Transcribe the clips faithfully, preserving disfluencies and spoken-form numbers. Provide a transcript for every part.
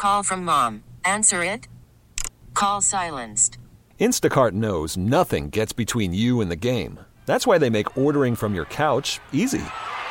call from mom. Answer it. Call silenced. Instacart knows nothing gets between you and the game. That's why they make ordering from your couch easy.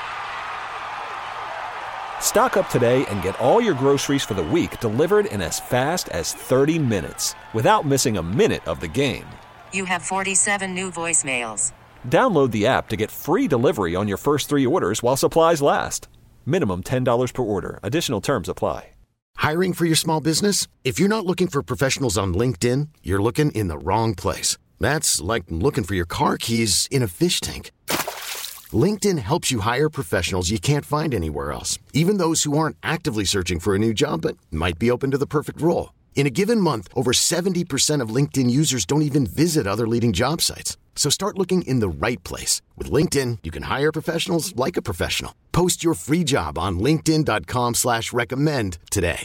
Stock up today and get all your groceries for the week delivered in as fast as thirty minutes without missing a minute of the game. You have forty-seven new voicemails. Download the app to get free delivery on your first three orders while supplies last. Minimum ten dollars per order. Additional terms apply. Hiring for your small business? If you're not looking for professionals on LinkedIn, you're looking in the wrong place. That's like looking for your car keys in a fish tank. LinkedIn helps you hire professionals you can't find anywhere else, even those who aren't actively searching for a new job but might be open to the perfect role. In a given month, over seventy percent of LinkedIn users don't even visit other leading job sites. So start looking in the right place. With LinkedIn, you can hire professionals like a professional. Post your free job on linkedin.com slash recommend today.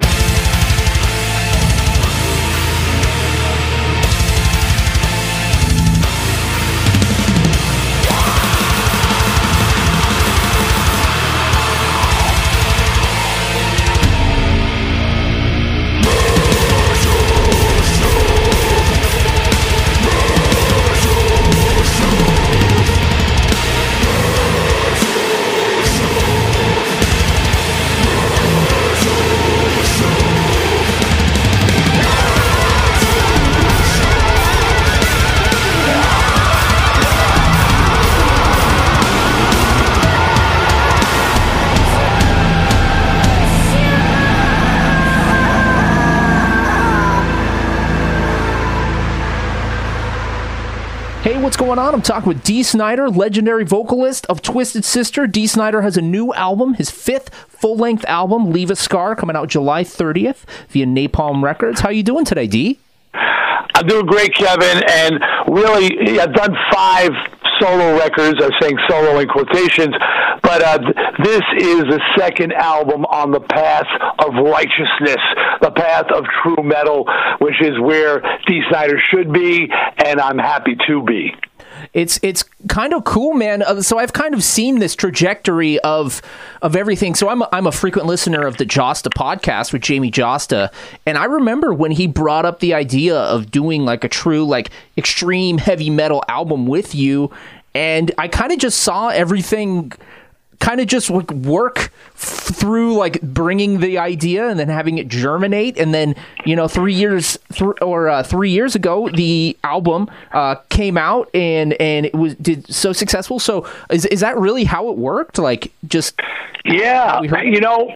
Hey, what's going on? I'm talking with Dee Snider, legendary vocalist of Twisted Sister. Dee Snider has a new album, his fifth full-length album, Leave a Scar, coming out July thirtieth via Napalm Records. How you doing today, Dee? I'm doing great, Kevin, and really, I've done five solo records. I'm saying solo in quotations, but uh, this is the second album on the path of righteousness, the path of true metal, which is where Dee Snider should be, and I'm happy to be. It's it's kind of cool, man. Uh, so I've kind of seen this trajectory of of everything. So I'm a, I'm a frequent listener of the Josta podcast with Jamie Josta, and I remember when he brought up the idea of doing like a true like extreme heavy metal album with you, and I kind of just saw everything kind of just like work f- through like bringing the idea and then having it germinate, and then you know three years th- or uh, three years ago the album uh, came out and and it was did so successful. So is is that really how it worked? Like just yeah, you know.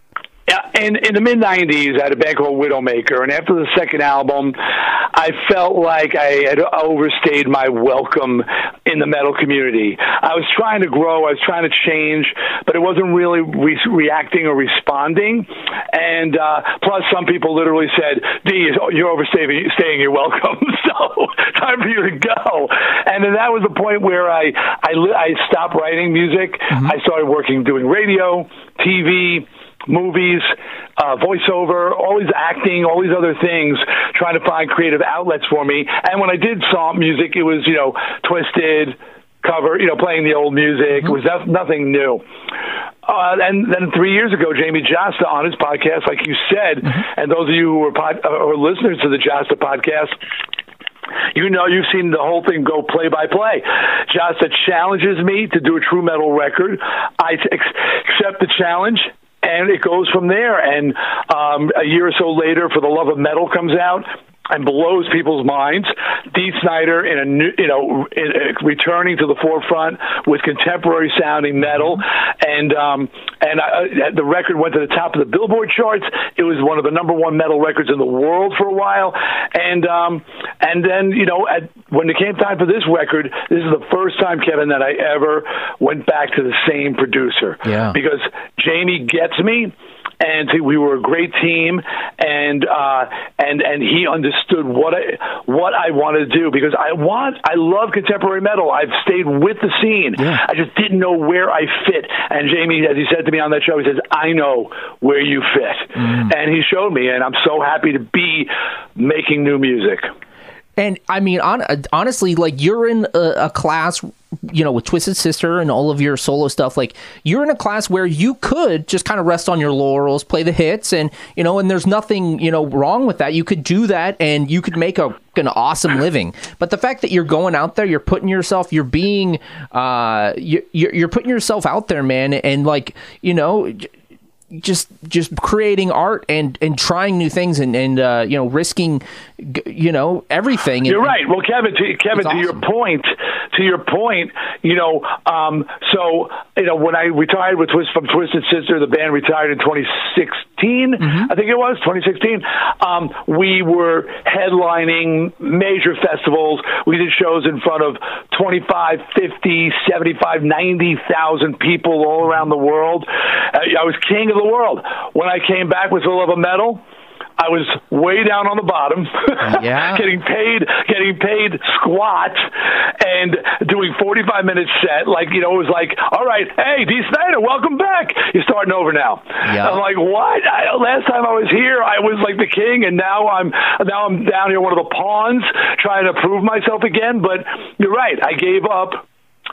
In, in the mid nineties, I had a band called Widowmaker, and after the second album, I felt like I had overstayed my welcome in the metal community. I was trying to grow, I was trying to change, but it wasn't really re- reacting or responding. And uh, plus, some people literally said, "Dee, you're overstaying staying your welcome, so time for you to go." And then that was the point where I I, I stopped writing music. Mm-hmm. I started working, doing radio, T V, movies, uh, voiceover, always acting, all these other things, trying to find creative outlets for me. And when I did song music, it was, you know, Twisted, cover, you know, playing the old music. Mm-hmm. It was no- nothing new. Uh, and then three years ago, Jamie Josta on his podcast, like you said, mm-hmm. and those of you who are, pod- or listeners to the Josta podcast, you know, you've seen the whole thing go play by play. Josta challenges me to do a true metal record. I t- accept the challenge. And it goes from there. And um, a year or so later, For the Love of Metal comes out and blows people's minds. Dee Snider, in a new, you know, in, uh, returning to the forefront with contemporary sounding metal, and um, and I, the record went to the top of the Billboard charts. It was one of the number one metal records in the world for a while, and um, and then you know, at, when it came time for this record, this is the first time, Kevin, that I ever went back to the same producer. Yeah. Because Jamie gets me. And we were a great team, and uh, and and he understood what I what I wanted to do, because I want I love contemporary metal. I've stayed with the scene. Yeah. I just didn't know where I fit. And Jamie, as he said to me on that show, he says, "I know where you fit," mm. and he showed me. And I'm so happy to be making new music. And I mean, on, honestly, like you're in a, a class, you know, with Twisted Sister and all of your solo stuff, like you're in a class where you could just kind of rest on your laurels, play the hits, and, you know, and there's nothing, you know, wrong with that. You could do that and you could make a, an awesome living. But the fact that you're going out there, you're putting yourself, you're being, uh, you're, you're putting yourself out there, man. And like, you know, just just creating art and and trying new things and and uh you know risking you know everything. You're and, right. Well, Kevin, to, Kevin, awesome. to your point, to your point, you know, um, so you know when I retired with Twist from Twisted Sister, the band retired in twenty sixteen. Mm-hmm. I think it was twenty sixteen. Um, we were headlining major festivals. We did shows in front of twenty-five, fifty, seventy-five, ninety thousand people all around the world. Uh, I was king of the world. When I came back with For Love of Metal, I was way down on the bottom, yeah. getting paid, getting paid squat, and doing forty-five minute set. Like, you know, it was like, all right, hey, Dee Snider, welcome back. You're starting over now. Yeah. I'm like, what? I, last time I was here, I was like the king, and now I'm now I'm down here, one of the pawns, trying to prove myself again. But you're right. I gave up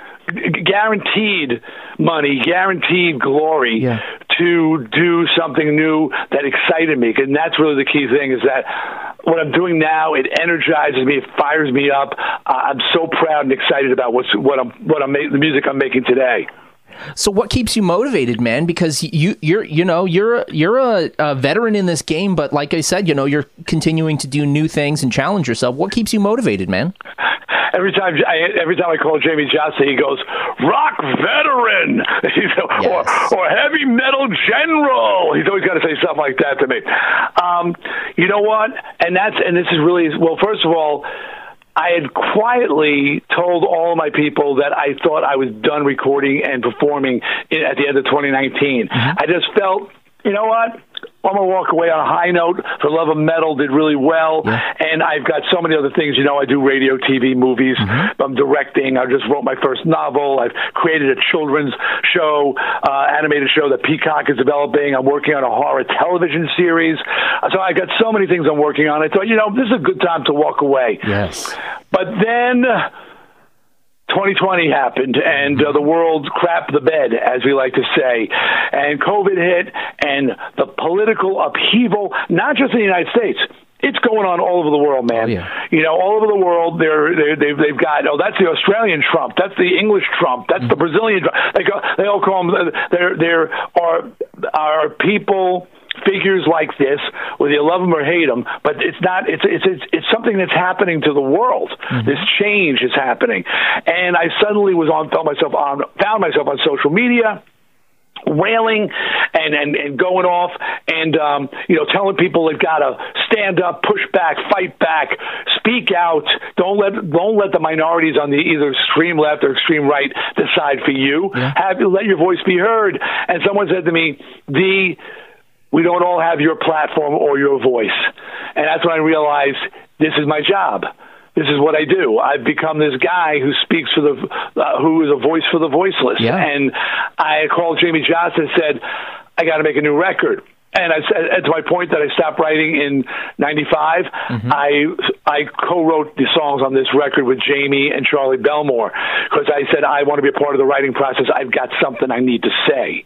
guaranteed money, guaranteed glory yeah. to do something new that excited me. And that's really the key thing, is that what I'm doing now, it energizes me, it fires me up. Uh, I'm so proud and excited about what's, what I'm, what I'm making, the music I'm making today. So what keeps you motivated, man? Because you, you're, you know, you're, you're a, a veteran in this game, but like I said, you know, you're continuing to do new things and challenge yourself. What keeps you motivated, man? Every time, I, every time I call Jamie Josta, he goes, "Rock veteran," yes. or, or heavy metal general. He's always got to say something like that to me. Um, you know what? And that's, and this is really, well, first of all, I had quietly told all of my people that I thought I was done recording and performing in, at the end of twenty nineteen. Mm-hmm. I just felt, you know what? I'm going to walk away on a high note. For Love of Metal did really well. Yeah. And I've got so many other things. You know, I do radio, T V, movies. Mm-hmm. I'm directing. I just wrote my first novel. I've created a children's show, uh, animated show that Peacock is developing. I'm working on a horror television series. So I got so many things I'm working on. I thought, you know, this is a good time to walk away. Yes. But then twenty twenty happened, and uh, the world crapped the bed, as we like to say, and COVID hit, and the political upheaval, not just in the United States. It's going on all over the world, man. Oh, yeah. You know, all over the world, they're, they're, they've, they've got, oh, that's the Australian Trump. That's the English Trump. That's mm-hmm. the Brazilian Trump. They, go, they all call them, there, there are, are people, figures like this, whether you love them or hate them, but it's not, it's, it's, it's, it's something that's happening to the world. Mm-hmm. This change is happening. And I suddenly was on, felt myself on, found myself on social media, railing and, and, and going off and, um, you know, telling people they've got to stand up, push back, fight back, speak out. Don't let, don't let the minorities on the either extreme left or extreme right decide for you. Yeah. Have, let your voice be heard. And someone said to me, the, we don't all have your platform or your voice. And that's when I realized this is my job. This is what I do. I've become this guy who speaks for the, uh, who is a voice for the voiceless. Yeah. And I called Jamie Josta and said, I got to make a new record. And I said, and to my point that I stopped writing in ninety-five, mm-hmm. I I co-wrote the songs on this record with Jamie and Charlie Belmore, because I said, I want to be a part of the writing process. I've got something I need to say.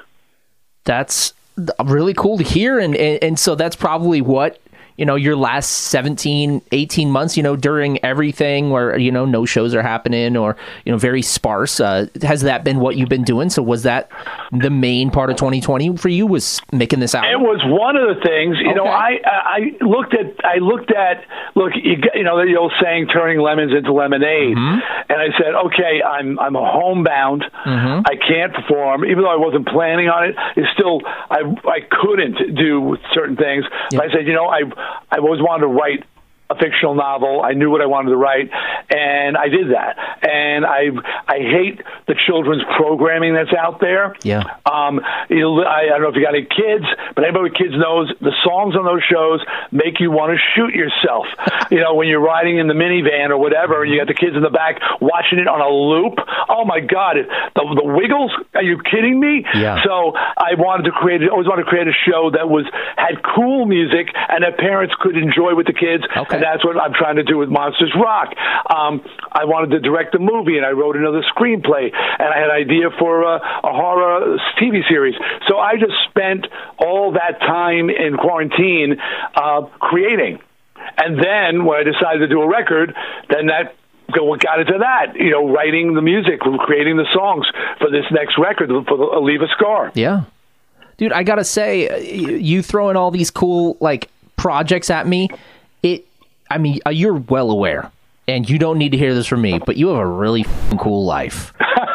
That's really cool to hear. And, and, and so that's probably what, you know, your last seventeen, eighteen months, you know, during everything where, you know, no shows are happening or, you know, very sparse. Uh, has that been what you've been doing? So was that the main part of twenty twenty for you, was making this album? It was one of the things, you okay. know, I, I looked at, I looked at, look, you, you know, the old saying, turning lemons into lemonade. Mm-hmm. And I said, okay, I'm, I'm homebound. Mm-hmm. I can't perform, even though I wasn't planning on it. It's still, I, I couldn't do certain things. Yeah. But I said, you know, I, I always wanted to write a fictional novel. I knew what I wanted to write, and I did that. And I I hate the children's programming that's out there. Yeah. Um. You know, I, I don't know if you got any kids, but anybody with kids knows the songs on those shows make you want to shoot yourself. You know, when you're riding in the minivan or whatever, and you got the kids in the back watching it on a loop. Oh my God, the the Wiggles? Are you kidding me? Yeah. So I wanted to create. Always wanted to create a show that was had cool music and that parents could enjoy with the kids. Okay. And that's what I'm trying to do with Monsters Rock. Um, I wanted to direct a movie, and I wrote another screenplay, and I had an idea for a, a horror T V series. So I just spent all that time in quarantine uh, creating. And then when I decided to do a record, then that what got into that, you know, writing the music, creating the songs for this next record, for the, Leave a Scar. Yeah. Dude, I gotta say, you throwing all these cool, like, projects at me, it, I mean, you're well aware, and you don't need to hear this from me, but you have a really f***ing cool life.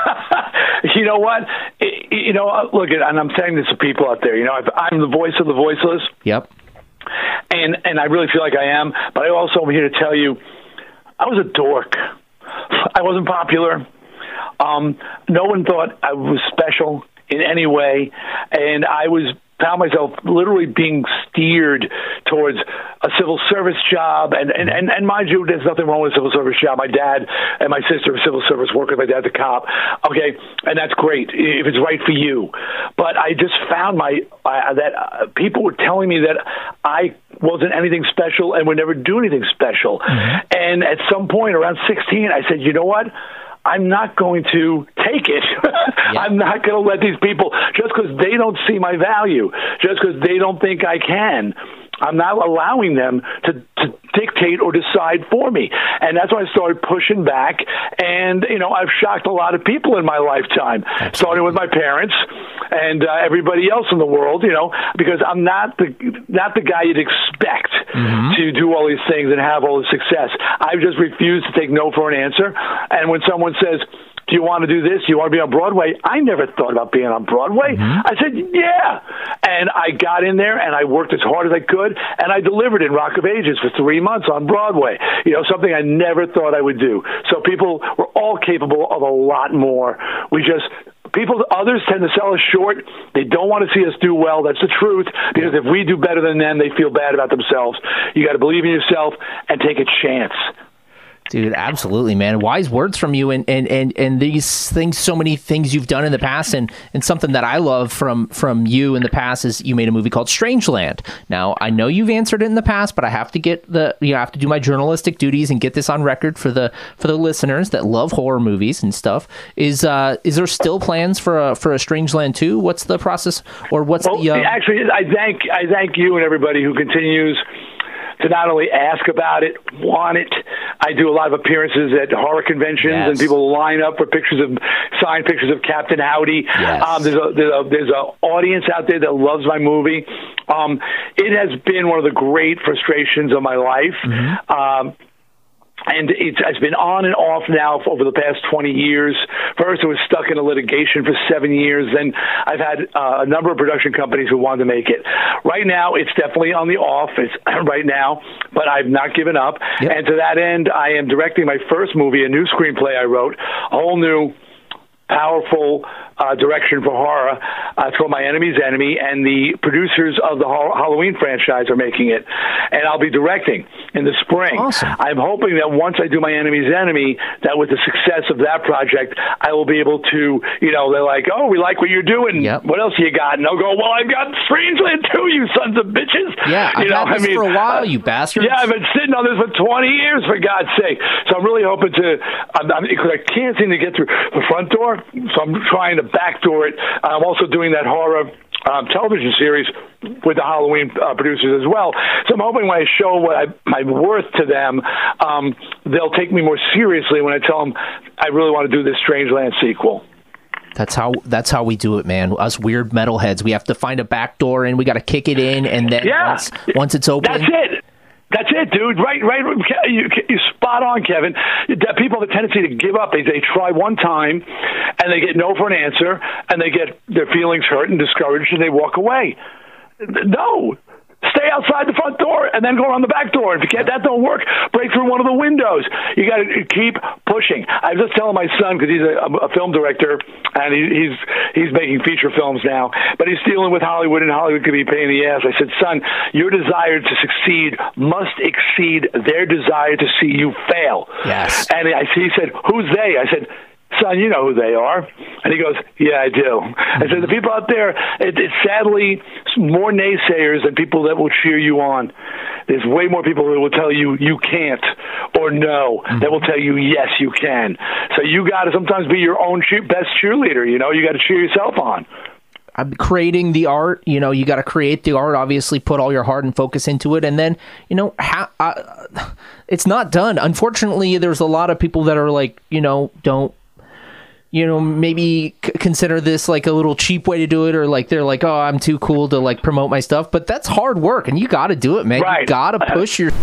You know what? It, you know, look, and I'm saying this to people out there, you know, I'm the voice of the voiceless. Yep. And, and I really feel like I am, but I also am here to tell you, I was a dork. I wasn't popular. Um, no one thought I was special in any way, and I was found myself literally being steered towards a civil service job. And, and, and, and mind you, there's nothing wrong with a civil service job. My dad and my sister are civil service workers. My dad's a cop. Okay, and that's great if it's right for you. But I just found my uh, that uh, people were telling me that I wasn't anything special and would never do anything special. Mm-hmm. And at some point around sixteen, I said, you know what? I'm not going to take it. Yeah. I'm not going to let these people, just because they don't see my value, just because they don't think I can, I'm not allowing them to, to dictate or decide for me. And that's when I started pushing back. And, you know, I've shocked a lot of people in my lifetime, Absolutely. starting with my parents and uh, everybody else in the world, you know, because I'm not the not the guy you'd expect mm-hmm. to do all these things and have all the success. I've just refused to take no for an answer. And when someone says, do you want to do this? Do you want to be on Broadway? I never thought about being on Broadway. Mm-hmm. I said, yeah. And I got in there, and I worked as hard as I could, and I delivered in Rock of Ages for three months on Broadway, you know, something I never thought I would do. So people were all capable of a lot more. We just... People, others tend to sell us short. They don't want to see us do well. That's the truth. Because if we do better than them, they feel bad about themselves. You got to believe in yourself and take a chance. Dude, absolutely, man. Wise words from you, and, and, and, and these things, so many things you've done in the past, and, and something that I love from, from you in the past is you made a movie called Strangeland. Now, I know you've answered it in the past, but I have to get the, you know, I have to do my journalistic duties and get this on record for the for the listeners that love horror movies and stuff. Is uh is there still plans for a for a Strangeland two? What's the process, or what's well, the? Uh... Actually, I thank I thank you and everybody who continues to not only ask about it, want it. I do a lot of appearances at horror conventions, yes. and people line up for pictures of signed pictures of Captain Howdy. Yes. Um, there's a there's a there's a audience out there that loves my movie. Um, it has been one of the great frustrations of my life. Mm-hmm. Um, And it's, it's been on and off now for over the past twenty years. First, it was stuck in a litigation for seven years. Then I've had uh, a number of production companies who wanted to make it. Right now, it's definitely on the off. It's right now, but I've not given up. Yep. And to that end, I am directing my first movie, a new screenplay I wrote, a whole new powerful uh, direction for horror. Uh, it's called My Enemy's Enemy, and the producers of the ho- Halloween franchise are making it, and I'll be directing in the spring. Awesome. I'm hoping that once I do My Enemy's Enemy, that with the success of that project, I will be able to, you know, they're like, oh, we like what you're doing. Yep. What else you got? And I'll go, well, I've got Strangeland too, you sons of bitches. Yeah, I've you know, had this I mean, for a while, uh, you bastards. Yeah, I've been sitting on this for twenty years, for God's sake. So I'm really hoping to, I'm, I'm, because I can't seem to get through the front door, so I'm trying to backdoor it. I'm also doing that horror um, television series with the Halloween uh, producers as well. So I'm hoping when I show what I, my worth to them, um, they'll take me more seriously when I tell them I really want to do this Strangeland sequel. That's how that's how we do it, man. Us weird metalheads, we have to find a back door and we got to kick it in, and then yeah, once, once it's open, that's it. That's it, dude. Right, right. You, you spot on, Kevin. People have a tendency to give up. They they try one time, and they get no for an answer, and they get their feelings hurt and discouraged, and they walk away. No. Stay outside the front door and then go around the back door. If you can't, that don't work, break through one of the windows. You got to keep pushing. I was just telling my son, because he's a, a film director and he, he's he's making feature films now, but he's dealing with Hollywood, and Hollywood could be a pain in the ass. I said, son, your desire to succeed must exceed their desire to see you fail. Yes. And I, he said, who's they? I said, son, you know who they are. And he goes, yeah, I do. I said, the people out there, it, it's sadly more naysayers than people that will cheer you on. There's way more people that will tell you you can't or no. Mm-hmm. That will tell you yes, you can. So you got to sometimes be your own cheer- best cheerleader. You know, you got to cheer yourself on. I'm creating the art, you know, you got to create the art, obviously put all your heart and focus into it. And then, you know, ha- uh, it's not done. Unfortunately, there's a lot of people that are like, you know, don't, you know, maybe c- consider this like a little cheap way to do it, or like they're like, oh, I'm too cool to like promote my stuff. But that's hard work, and you got to do it, man. Right. You got to push your.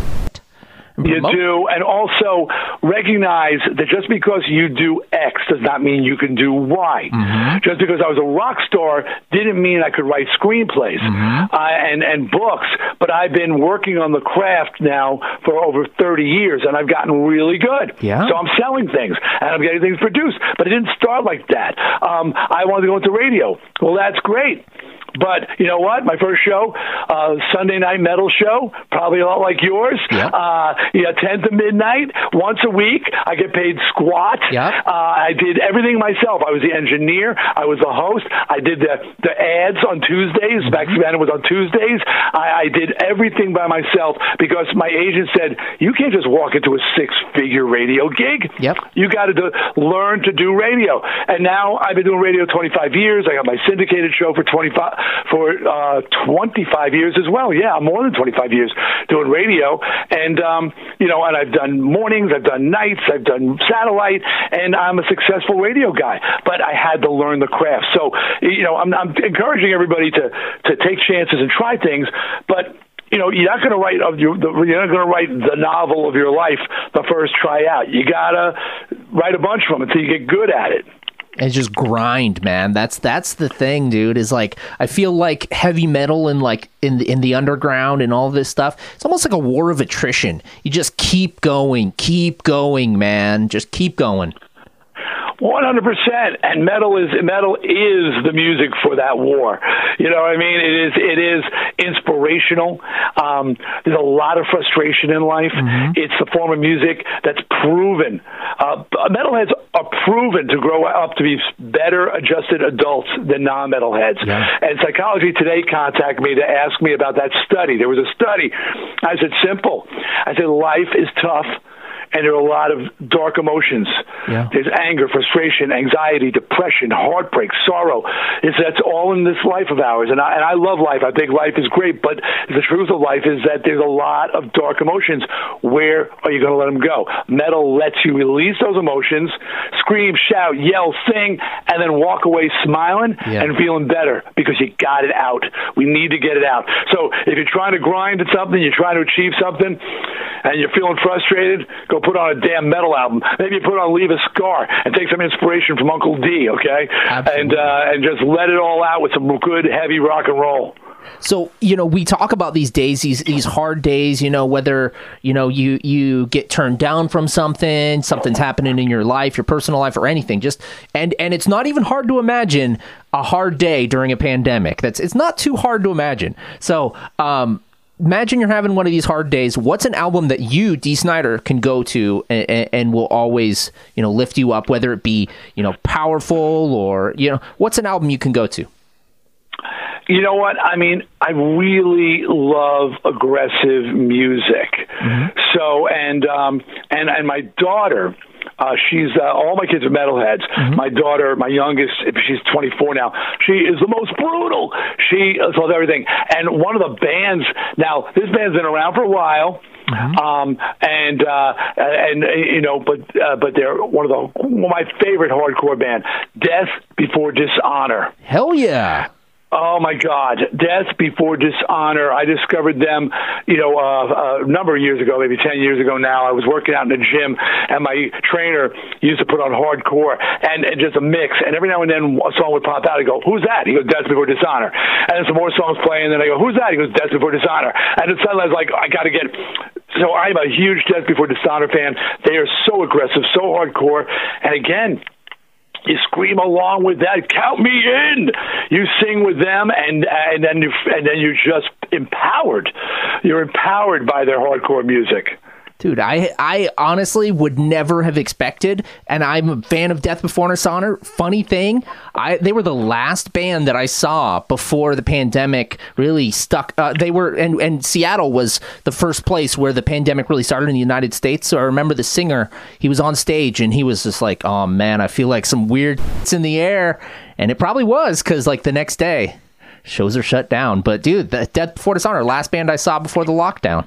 You do, and also recognize that just because you do X does not mean you can do Y. Mm-hmm. Just because I was a rock star didn't mean I could write screenplays mm-hmm. uh, and, and books, but I've been working on the craft now for over thirty years, and I've gotten really good. Yeah. So I'm selling things, and I'm getting things produced, but it didn't start like that. Um, I wanted to go into radio. Well, that's great. But you know what? My first show, uh, Sunday night metal show, probably a lot like yours. Yep. Uh, yeah, ten to midnight, once a week. I get paid squat. Yep. Uh, I did everything myself. I was the engineer. I was the host. I did the, the ads on Tuesdays. Mm-hmm. Back then it was on Tuesdays. I, I did everything by myself because my agent said, you can't just walk into a six-figure radio gig. Yep. You got to do, learn to do radio. And now I've been doing radio twenty-five years. I got my syndicated show for twenty-five for uh, twenty-five years as well. Yeah, more than twenty-five years doing radio. And, um, you know, and I've done mornings, I've done nights, I've done satellite, and I'm a successful radio guy. But I had to learn the craft. So, you know, I'm, I'm encouraging everybody to, to take chances and try things, but you know, you're not going to write of your, the, you're not going to write the novel of your life the first try out. You got to write a bunch of them until you get good at it. It's just grind, man. That's that's the thing, dude. Is like I feel like heavy metal and like in the in the underground and all this stuff. It's almost like a war of attrition. You just keep going, keep going, man. Just keep going. One hundred percent, and metal is metal is the music for that war. You know what I mean? It is it is inspirational. Um, there's a lot of frustration in life. Mm-hmm. It's the form of music that's proven. Uh, metalheads are proven to grow up to be better adjusted adults than non-metalheads. Yeah. And Psychology Today contacted me to ask me about that study. There was a study. I said, simple. I said, life is tough. And there are a lot of dark emotions. Yeah. There's anger, frustration, anxiety, depression, heartbreak, sorrow. It's, that's all in this life of ours. And I, and I love life. I think life is great. But the truth of life is that there's a lot of dark emotions. Where are you going to let them go? Metal lets you release those emotions, scream, shout, yell, sing, and then walk away smiling yeah. and feeling better because you got it out. We need to get it out. So if you're trying to grind at something, you're trying to achieve something, and you're feeling frustrated, go put on a damn metal album. Maybe you put on Leave a Scar and take some inspiration from Uncle D, okay? Absolutely. And uh, and just let it all out with some good, heavy rock and roll. So, you know, we talk about these days, these these hard days, you know, whether, you know, you, you get turned down from something, something's happening in your life, your personal life or anything. Just and, and it's not even hard to imagine a hard day during a pandemic. That's it's not too hard to imagine. So, um imagine you're having one of these hard days. What's an album that you, Dee Snider, can go to and, and will always, you know, lift you up, whether it be, you know, powerful or, you know, what's an album you can go to? You know what? I mean, I really love aggressive music. Mm-hmm. So, and, um, and, and my daughter, Uh, she's uh, all my kids are metalheads. Mm-hmm. My daughter, my youngest, she's twenty-four now. She is the most brutal. She loves everything. And one of the bands, now this band's been around for a while. Mm-hmm. Um, and, uh, and, you know, but, uh, but they're one of the, one of my favorite hardcore band, Death Before Dishonor. Hell yeah. Oh, my God. Death Before Dishonor. I discovered them, you know, uh, a number of years ago, maybe ten years ago now. I was working out in the gym, and my trainer used to put on hardcore and, and just a mix. And every now and then a song would pop out. I go, who's that? He goes, Death Before Dishonor. And then some more songs playing, and then I go, who's that? He goes, Death Before Dishonor. And then suddenly I was like, I got to get... So I'm a huge Death Before Dishonor fan. They are so aggressive, so hardcore. And again... you scream along with that. Count me in. You sing with them, and and then you and then you're just empowered. You're empowered by their hardcore music. Dude, I I honestly would never have expected, and I'm a fan of Death Before Dishonor. Funny thing, I they were the last band that I saw before the pandemic really stuck. Uh, they were, and, and Seattle was the first place where the pandemic really started in the United States. So I remember the singer, he was on stage, and he was just like, oh man, I feel like some weird in the air. And it probably was, because like the next day, shows are shut down. But dude, the Death Before Dishonor, last band I saw before the lockdown.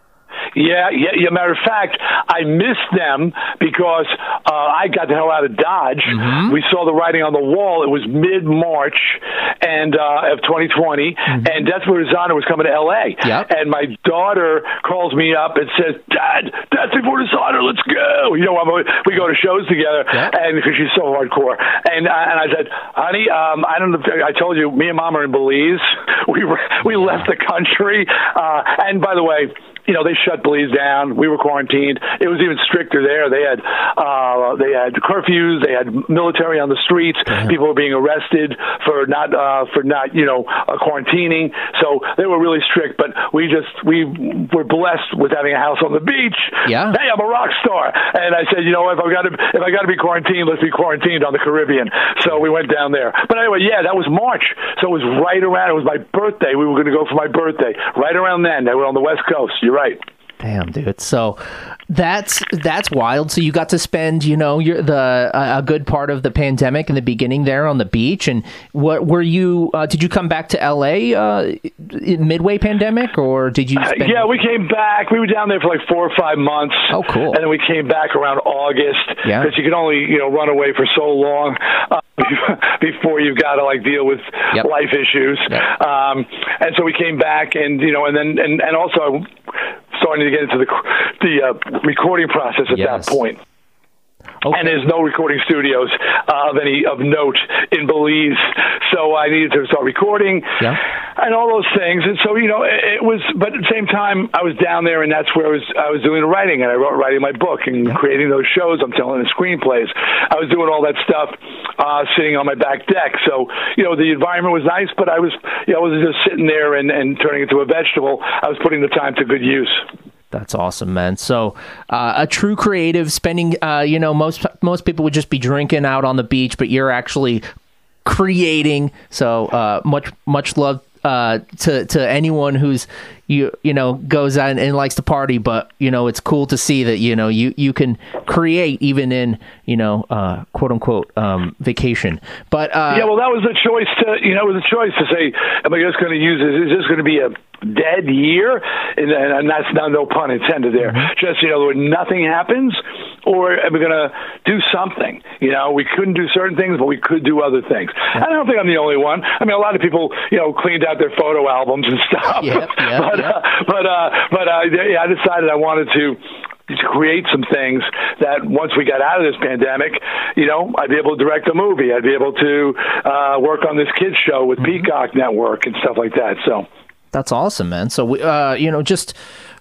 Yeah, yeah, yeah. Matter of fact, I missed them because uh, I got the hell out of Dodge. Mm-hmm. We saw the writing on the wall. It was mid-March and uh, of twenty twenty, mm-hmm. and Death Before Dishonor was coming to L A. Yep. And my daughter calls me up and says, Dad, Death Before Dishonor, let's go. You know, we go to shows together, yep. and because she's so hardcore. And, uh, and I said, honey, um, I don't know if I told you, me and Mom are in Belize. We, were, we left the country. Uh, and by the way, you know, they shut Belize down. We were quarantined. It was even stricter there. They had uh, they had curfews. They had military on the streets. Damn. People were being arrested for not uh, for not you know uh, quarantining. So they were really strict. But we just we were blessed with having a house on the beach. Yeah. Hey, I'm a rock star. And I said, you know, if I got to if I got to be quarantined, let's be quarantined on the Caribbean. So we went down there. But anyway, yeah, that was March. So it was right around. It was my birthday. We were going to go for my birthday. Right around then, they were on the West Coast. You're right. Damn, dude. So that's that's wild. So you got to spend, you know, your, the uh, a good part of the pandemic in the beginning there on the beach. And what were you? Uh, did you come back to L A uh, midway pandemic, or did you? Spend- uh, yeah, we came back. We were down there for like four or five months. Oh, cool. And then we came back around August. Yeah. Because you can only you know run away for so long uh, before you've got to like deal with yep. life issues. Yep. Um, and so we came back, and you know, and then and and also starting to get into the the uh, recording process at yes. that point. Okay. And there's no recording studios uh, of any of note in Belize, so I needed to start recording yeah. and all those things. And so, you know, it, it was. But at the same time, I was down there, and that's where I was. I was doing the writing, and I wrote writing my book and yeah. creating those shows. I'm telling the screenplays. I was doing all that stuff, uh, sitting on my back deck. So, you know, the environment was nice, but I was, you know, I was just sitting there and, and turning into a vegetable. I was putting the time to good use. That's awesome, man. So uh, a true creative, spending, uh, you know, most most people would just be drinking out on the beach, but you're actually creating. So uh, much much love uh, to to anyone who's you you know goes out and, and likes to party, but you know it's cool to see that you know you you can create even in you know uh, quote unquote um, vacation. But uh, yeah, well, that was a choice to you know it was a choice to say, am I just going to use this? Is this going to be a dead year? And, and that's not no pun intended there. Mm-hmm. Just you know, when nothing happens, or are we going to do something? You know, we couldn't do certain things, but we could do other things. Yeah. I don't think I'm the only one. I mean, a lot of people you know cleaned out their photo albums and stuff. Yep, yep, but yep. Uh, but uh, but uh, yeah, I decided I wanted to. to create some things that once we got out of this pandemic, you know, I'd be able to direct a movie. I'd be able to uh, work on this kids show with mm-hmm. Peacock Network and stuff like that. So that's awesome, man. So, we, uh, you know, just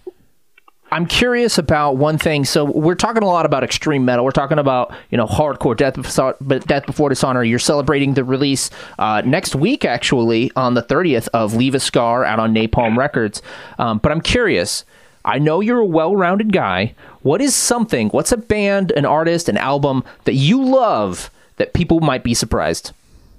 I'm curious about one thing. So we're talking a lot about extreme metal. We're talking about, you know, hardcore Death Before, Death Before Dishonor. You're celebrating the release uh, next week, actually, on the thirtieth of Leave a Scar out on Napalm Records. Um, but I'm curious. I know you're a well-rounded guy. What is something, what's a band, an artist, an album that you love that people might be surprised?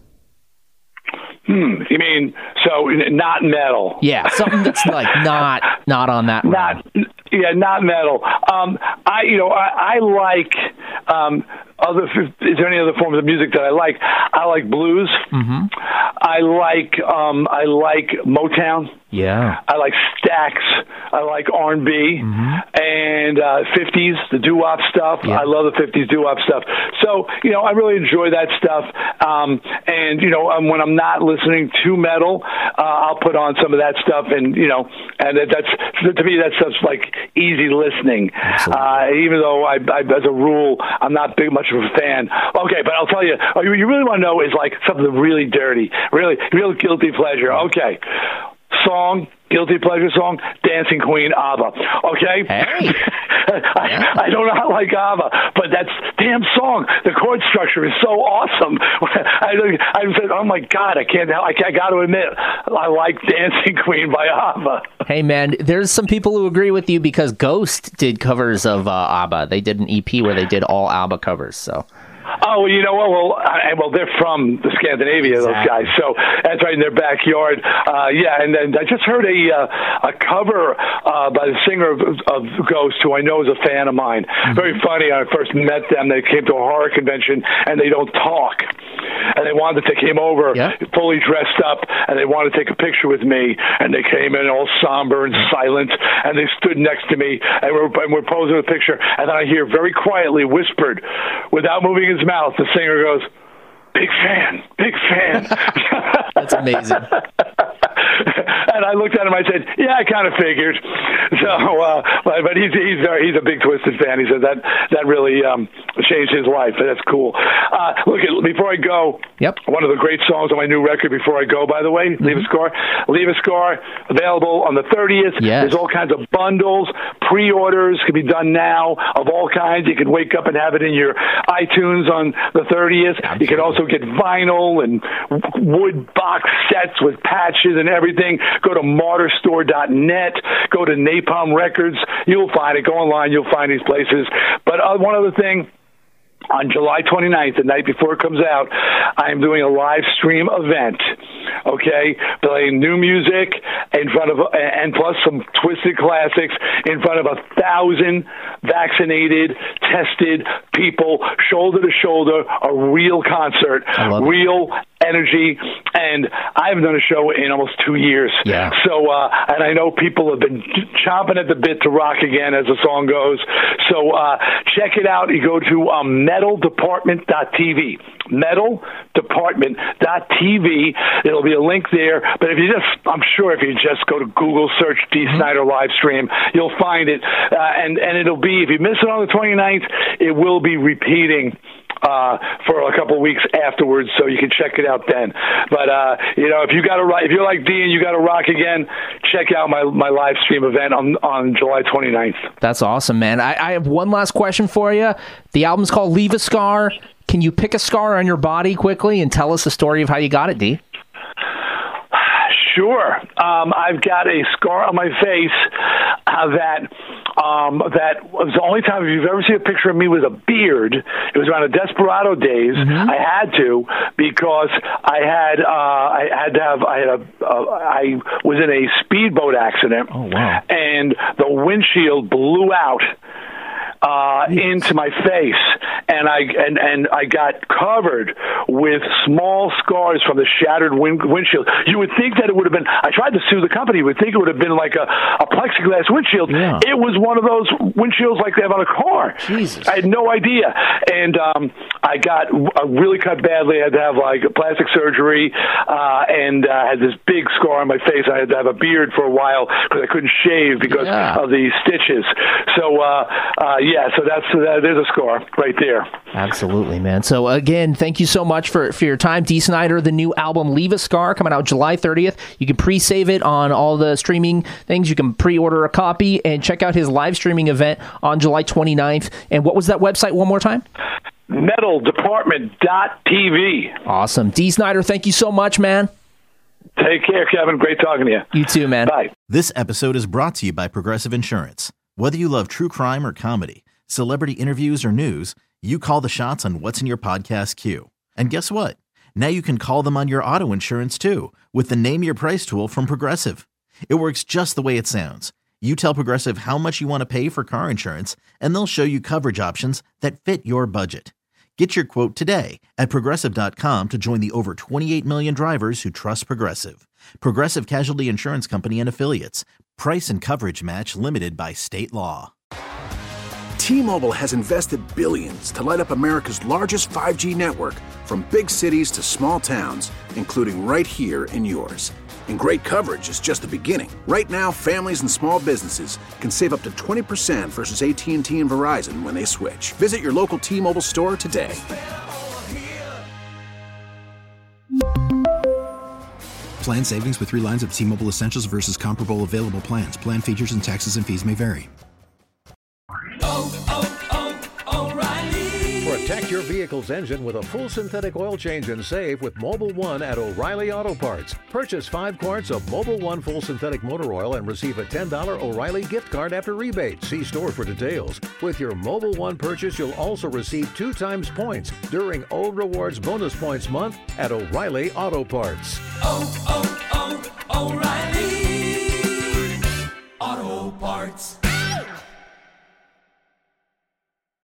Hmm. You mean, so not metal? Yeah, something that's like not not on that Not, round. Yeah, not metal. Um, I, you know, I, I like... Um, Other, is there any other forms of music that I like? I like blues. Mm-hmm. I like um, I like Motown. Yeah. I like Stax. I like R and B mm-hmm. and uh, fifties, the doo-wop stuff. Yeah. I love the fifties doo-wop stuff. So you know, I really enjoy that stuff. Um, and you know, um, when I'm not listening to metal, uh, I'll put on some of that stuff, and you know, and that, that's to me that stuff's like easy listening. Uh, even though I, I, as a rule, I'm not big much of a fan. Okay, but I'll tell you, oh, you really want to know is like something really dirty, really, real guilty pleasure. Okay, song Guilty pleasure song, Dancing Queen, ABBA. Okay? Hey. I, Yeah. I don't know how I like ABBA, but that's damn song. The chord structure is so awesome. I, I said, oh my God, I can't, I, I got to admit, I like Dancing Queen by ABBA. Hey, man, there's some people who agree with you because Ghost did covers of uh, ABBA. They did an E P where they did all ABBA covers, so... Oh, well, you know what? Well, I, well, they're from the Scandinavia, Exactly. those guys. So that's right in their backyard. Uh, yeah, and then I just heard a uh, a cover uh, by the singer of, of Ghost, who I know is a fan of mine. Mm-hmm. Very funny. I first met them. They came to a horror convention, and they don't talk. And they wanted to came over yeah. fully dressed up, and they wanted to take a picture with me. And they came in all somber and silent, and they stood next to me, and we're, and we're posing a picture. And then I hear very quietly, whispered, without moving his mouth, the singer goes, "Big fan, big fan." That's amazing. And I looked at him. I said, "Yeah, I kind of figured." So, uh, but, but he's he's very, he's a big Twisted fan. He said that that really um, changed his life. That's cool. Uh, look, at, before I go, yep. one of the great songs on my new record. Before I go, by the way, mm-hmm. Leave a Scar. Leave a Scar available on the thirtieth. Yes. There's all kinds of bundles, pre-orders can be done now of all kinds. You can wake up and have it in your iTunes on the thirtieth. Absolutely. You can also get vinyl and wood box sets with patches and everything. Go to martyr store dot net. Go to Napalm Records. You'll find it. Go online. You'll find these places. But uh, one other thing. On July twenty-ninth, the night before it comes out, I am doing a live stream event, okay, playing new music in front of, and plus some Twisted classics in front of a thousand vaccinated, tested people, shoulder to shoulder, a real concert, real energy, and I haven't done a show in almost two years. Yeah. So, uh, and I know people have been chomping at the bit to rock again, as the song goes. So, uh, check it out. You go to um, metal department dot t v. metal department dot t v. There'll be a link there. But if you just, I'm sure if you just go to Google, search Dee mm-hmm. Snider live stream, you'll find it. Uh, and, and it'll be, if you miss it on the twenty-ninth, it will be repeating Uh, for a couple of weeks afterwards, so you can check it out then. But uh, you know, if you got to, if you're like Dee and you got to rock again, check out my my live stream event on on July twenty-ninth. That's awesome, man. I, I have one last question for you. The album's called Leave a Scar. Can you pick a scar on your body quickly and tell us the story of how you got it, Dee? Sure. Um, I've got a scar on my face uh, that um, that was the only time, if you've ever seen a picture of me with a beard, it was around the Desperado days. Mm-hmm. I had to, because I had uh, I had to have I had a uh, I was in a speedboat accident. Oh, wow. And the windshield blew out Uh, into my face, and I and, and I got covered with small scars from the shattered wind, windshield. You would think that it would have been. I tried to sue the company. You would think it would have been like a, a plexiglass windshield. Yeah. It was one of those windshields like they have on a car. Jesus. I had no idea, and um, I got uh, really cut badly. I had to have like plastic surgery, uh, and uh, had this big scar on my face. I had to have a beard for a while because I couldn't shave because yeah. of the stitches. So. Uh, uh, Yeah, so that's uh, there's a score right there. Absolutely, man. So again, thank you so much for, for your time. Dee Snider, the new album Leave a Scar, coming out July thirtieth. You can pre-save it on all the streaming things. You can pre-order a copy and check out his live streaming event on July twenty-ninth. And what was that website one more time? metal department dot t v. Awesome. Dee Snider, thank you so much, man. Take care, Kevin. Great talking to you. You too, man. Bye. This episode is brought to you by Progressive Insurance. Whether you love true crime or comedy, celebrity interviews or news, you call the shots on what's in your podcast queue. And guess what? Now you can call them on your auto insurance too, with the Name Your Price tool from Progressive. It works just the way it sounds. You tell Progressive how much you want to pay for car insurance, and they'll show you coverage options that fit your budget. Get your quote today at progressive dot com to join the over twenty-eight million drivers who trust Progressive. Progressive Casualty Insurance Company and Affiliates. Price and coverage match limited by state law. T-Mobile has invested billions to light up America's largest five G network, from big cities to small towns, including right here in yours. And great coverage is just the beginning. Right now, families and small businesses can save up to twenty percent versus A T and T and Verizon when they switch. Visit your local T-Mobile store today. Plan savings with three lines of T-Mobile Essentials versus comparable available plans. Plan features and taxes and fees may vary. Oh, oh, oh, O'Reilly. Protect your vehicle's engine with a full synthetic oil change and save with Mobil one at O'Reilly Auto Parts. Purchase five quarts of Mobil one full synthetic motor oil and receive a ten dollars O'Reilly gift card after rebate. See store for details. With your Mobil one purchase, you'll also receive two times points during O Rewards Bonus Points Month at O'Reilly Auto Parts. Oh, oh, oh, O'Reilly Auto Parts.